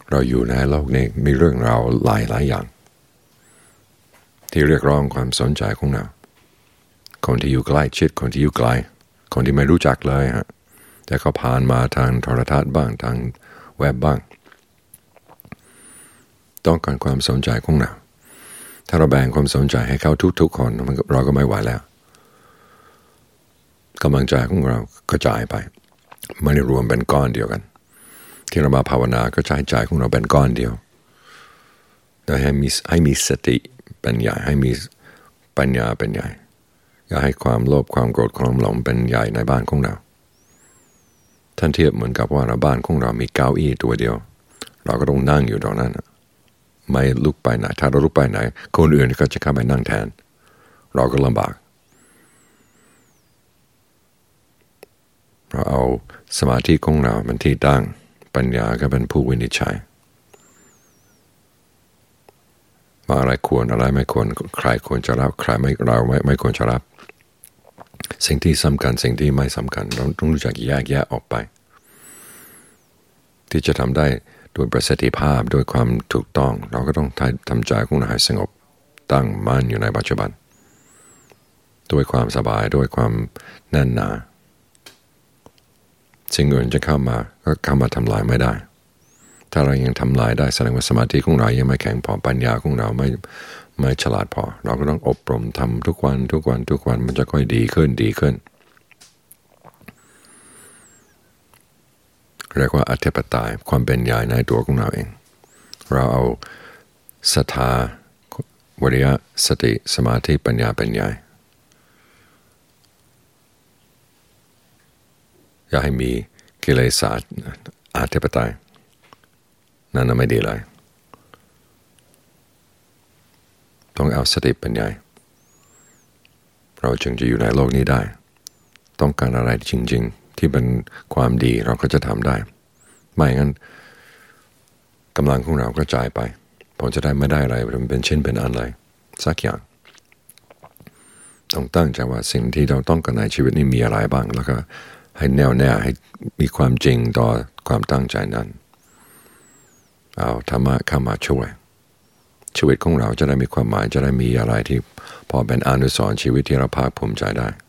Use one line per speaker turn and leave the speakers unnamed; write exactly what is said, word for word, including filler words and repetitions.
เราอยู่ในโลกนี้มีเรื่องราวหลายหลายอย่างที่เรียกร้องความสนใจของเราคนที่อยู่ใกล้ชิดคนที่อยู่ไกลคนที่ไม่รู้จักเลยฮะแต่เขาผ่านมาทางโทรทัศน์บ้างทางเว็บบ้างต้องการความสนใจของเราถ้าเราแบ่งความสนใจให้เขาทุกๆคนเราก็ไม่ไหวแล้วกำลังใจของเรากระจายไปไม่ได้รวมเป็นก้อนเดียวกันที่เรามาภาวนาก็ใช้ใจของเราเป็นก้อนเดียวแต่ให้มีให้มีสติเป็นใหญ่ให้มีปัญญาเป็นใหญ่อย่าให้ความโลภความโกรธความหลงเป็นใหญ่ในบ้านของเราท่านเทียบเหมือนกับว่าในบ้านของเรามีเก้าอี้ตัวเดียวเราก็ต้องนั่งอยู่ตรงนั้นไม่ลุกไปไหนถ้าเราลุกไปไหนคนอื่นก็จะเข้าไปนั่งแทนเราก็ลำบากเราเอาสมาธิของเราเป็นที่ตั้งปัญญาก็เป็นผู้วินิจฉัยว่าอะไรควรอะไรไม่ควรใครควรจะรับใครไม่เราไม่ไม่ควรจะรับสิ่งที่สำคัญสิ่งที่ไม่สำคัญเราต้องรู้จักแยกแยะออกไปที่จะทำได้ด้วยประสิทธิภาพด้วยความถูกต้องเราก็ต้องทำใจของเราให้สงบตั้งมั่นอยู่ในปัจจุบันด้วยความสบายด้วยความแน่นหนาสิ่งอื่นจะเข้ามาก็เข้ามาทำลายไม่ได้ถ้าเรายังทำลายได้แสดงว่าสมาธิของเรายังไม่แข็งพอปัญญาของเราไม่ไม่ฉลาดพอเราก็ต้องอบรมทำทุกวันทุกวันทุกวันมันจะค่อยดีขึ้นดีขึ้นเรียกว่าอธิปไตยความเป็นใหญ่ในตัวของเราเองเราเอาศรัทธาวิริยะสติสมาธิปัญญาเป็นใหญ่อย่าให้มีกิเลสอธิปไตยนั่นไม่ดีเลยต้องเอาสติเป็นใหญ่เราจึงจะอยู่ในโลกนี้ได้ต้องการอะไรจริงๆที่เป็นความดีเราก็จะทำได้ไม่งั้นกำลังของเรากระจายไปผมจะได้ไม่ได้อะไรมันเป็นชิ้นเป็นอันเลยสักอย่างต้องตั้งใจว่าสิ่งที่เราต้องการในชีวิตนี้มีอะไรบ้างแล้วก็ให้แน่วแน่ให้มีความจริงต่อความตั้งใจนั้นเอาธรรมะเข้ามาช่วยชีวิตของเราจะได้มีความหมายจะได้มีอะไรที่พอเป็นอนุสรณ์ชีวิตที่เราภาคภูมิใจได้